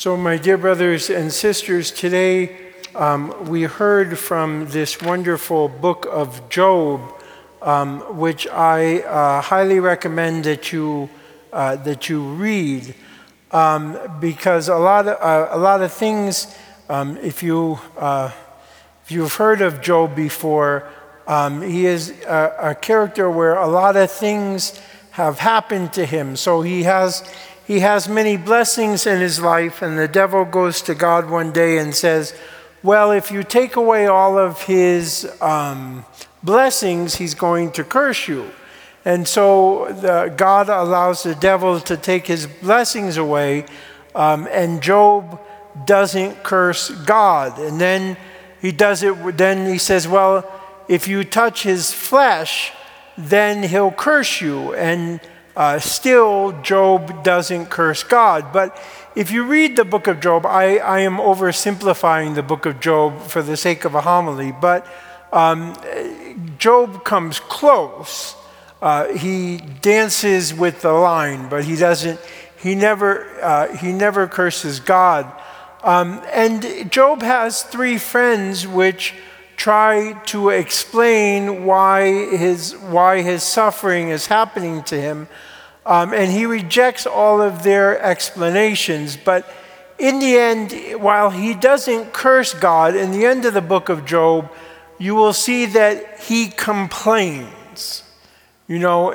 So, my dear brothers and sisters, today we heard from this wonderful book of Job, which I highly recommend that you read, because a lot of things, if you've heard of Job before, he is a character where a lot of things have happened to him. So he has many blessings in his life, and the devil goes to God one day and says, well, if you take away all of his blessings, he's going to curse you. And so God allows the devil to take his blessings away, and Job doesn't curse God. And then he does it. Then he says, well, if you touch his flesh, then he'll curse you. And still, Job doesn't curse God. But if you read the book of Job, I am oversimplifying the book of Job for the sake of a homily, but Job comes close. He dances with the line, but he never curses God. And Job has three friends which try to explain why his suffering is happening to him. And he rejects all of their explanations. But in the end, while he doesn't curse God, in the end of the book of Job, you will see that he complains. You know,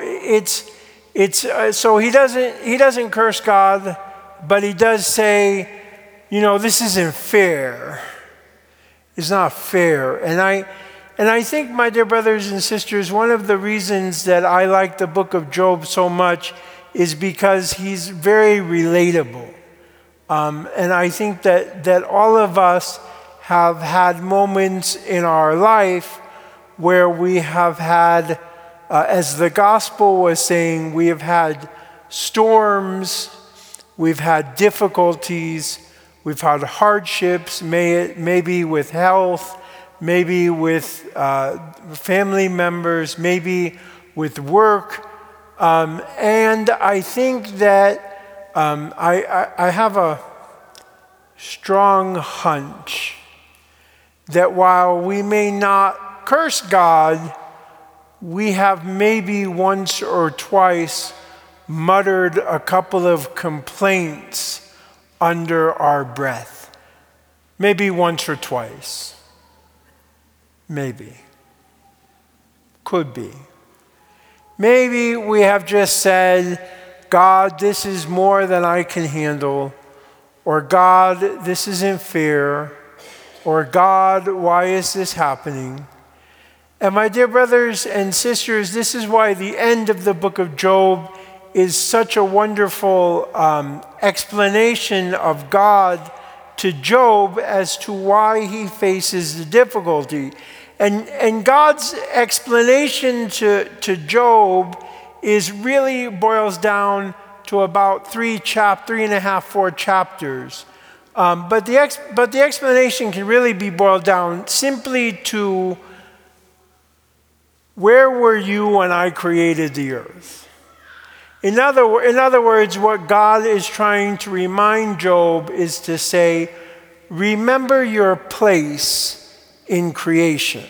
so he doesn't curse God, but he does say, you know, this isn't fair. It's not fair. And I think, my dear brothers and sisters, one of the reasons that I like the book of Job so much is because he's very relatable. And I think that all of us have had moments in our life where we have had, as the gospel was saying, we have had storms, we've had difficulties, we've had hardships, maybe with health, maybe with family members, maybe with work. And I think that I have a strong hunch that while we may not curse God, we have maybe once or twice muttered a couple of complaints under our breath. Maybe once or twice. Maybe. Could be. Maybe we have just said, God, this is more than I can handle. Or God, this isn't fair. Or God, why is this happening? And my dear brothers and sisters, this is why the end of the book of Job is such a wonderful explanation of God to Job as to why he faces the difficulty. And God's explanation to Job really boils down to about 3.5, 4 chapters. But the explanation can really be boiled down simply to, where were you when I created the earth? In other words, what God is trying to remind Job is to say, remember your place in creation.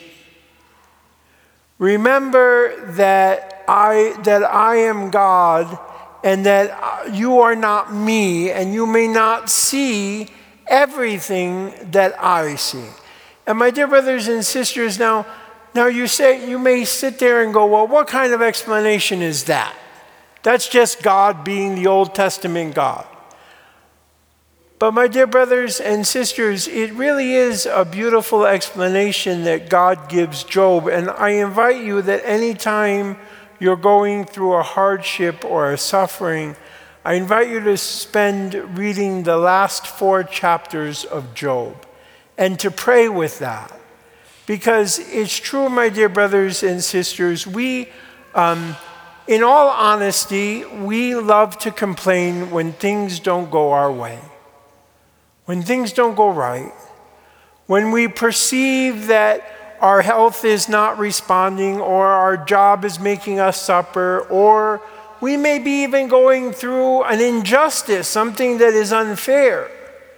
Remember that I am God, and that you are not me, and you may not see everything that I see. And my dear brothers and sisters, now you may sit there and go, well, what kind of explanation is that? That's just God being the Old Testament God. But my dear brothers and sisters, it really is a beautiful explanation that God gives Job. And I invite you that anytime you're going through a hardship or a suffering, I invite you to spend reading the last 4 chapters of Job and to pray with that. Because it's true, my dear brothers and sisters, we, in all honesty, we love to complain when things don't go our way. When things don't go right, when we perceive that our health is not responding, or our job is making us suffer, or we may be even going through an injustice, something that is unfair.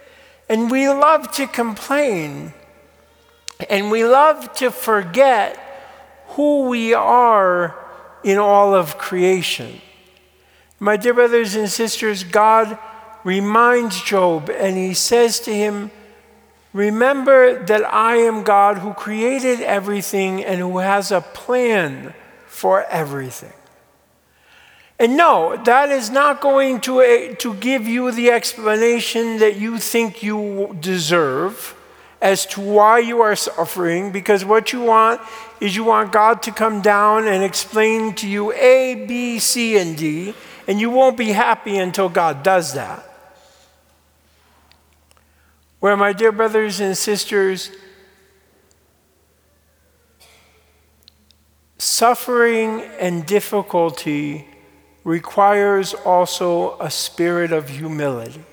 And we love to complain, and we love to forget who we are in all of creation. My dear brothers and sisters, God reminds Job, and he says to him, remember that I am God who created everything and who has a plan for everything. And no, that is not going to give you the explanation that you think you deserve as to why you are suffering, because what you want is you want God to come down and explain to you A, B, C, and D, and you won't be happy until God does that. Where, my dear brothers and sisters, suffering and difficulty requires also a spirit of humility.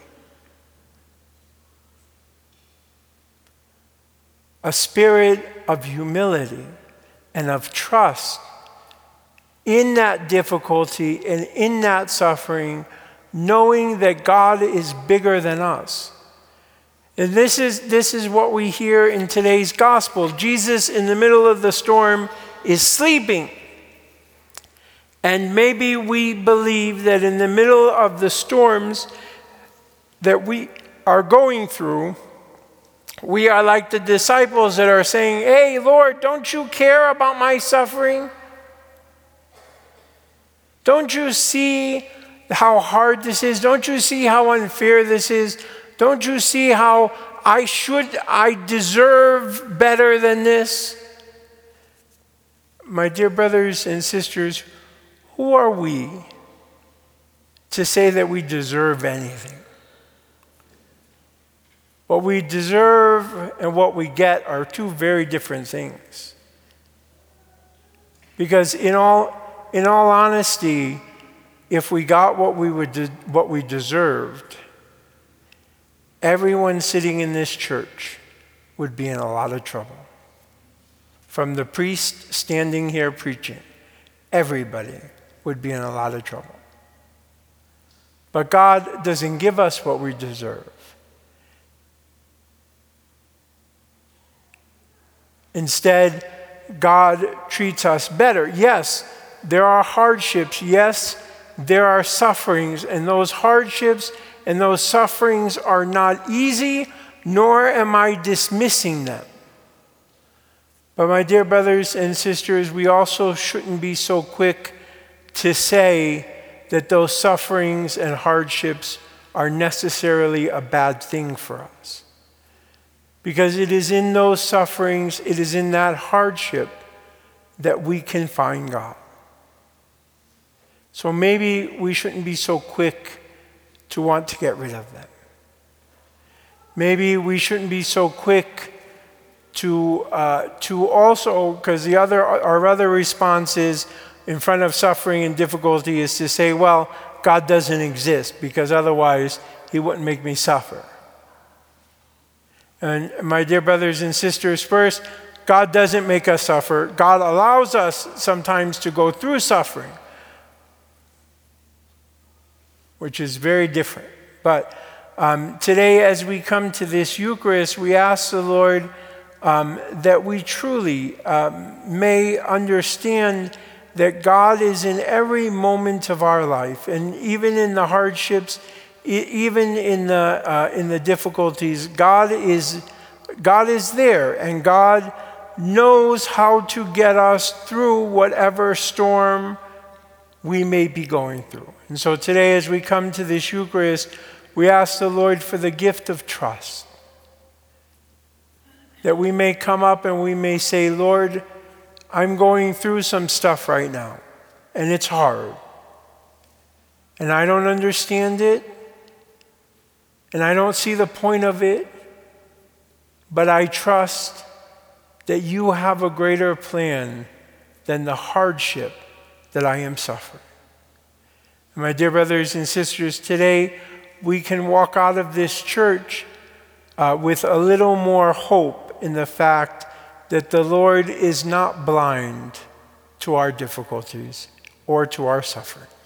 A spirit of humility and of trust in that difficulty and in that suffering, knowing that God is bigger than us. And this is what we hear in today's gospel. Jesus, in the middle of the storm, is sleeping. And maybe we believe that in the middle of the storms that we are going through, we are like the disciples that are saying, hey, Lord, don't you care about my suffering? Don't you see how hard this is? Don't you see how unfair this is? Don't you see how I deserve better than this? My dear brothers and sisters, who are we to say that we deserve anything? What we deserve and what we get are two very different things. Because in all honesty, if we got what we deserved, everyone sitting in this church would be in a lot of trouble. From the priest standing here preaching, everybody would be in a lot of trouble. But God doesn't give us what we deserve. Instead, God treats us better. Yes, there are hardships. Yes, there are sufferings. And those hardships and those sufferings are not easy, nor am I dismissing them. But my dear brothers and sisters, we also shouldn't be so quick to say that those sufferings and hardships are necessarily a bad thing for us. Because it is in those sufferings, it is in that hardship that we can find God. So maybe we shouldn't be so quick to want to get rid of them. Maybe we shouldn't be so quick to also, because our other response is, in front of suffering and difficulty, is to say, well, God doesn't exist, because otherwise he wouldn't make me suffer. And my dear brothers and sisters, first, God doesn't make us suffer. God allows us sometimes to go through suffering, which is very different. But today, as we come to this Eucharist, we ask the Lord that we truly may understand that God is in every moment of our life, and even in the hardships, even in the difficulties, God is there, and God knows how to get us through whatever storm we may be going through. And so today, as we come to this Eucharist, we ask the Lord for the gift of trust, that we may come up and we may say, Lord, I'm going through some stuff right now, and it's hard, and I don't understand it, and I don't see the point of it, but I trust that you have a greater plan than the hardship that I am suffering. And my dear brothers and sisters, today we can walk out of this church with a little more hope in the fact that the Lord is not blind to our difficulties or to our suffering.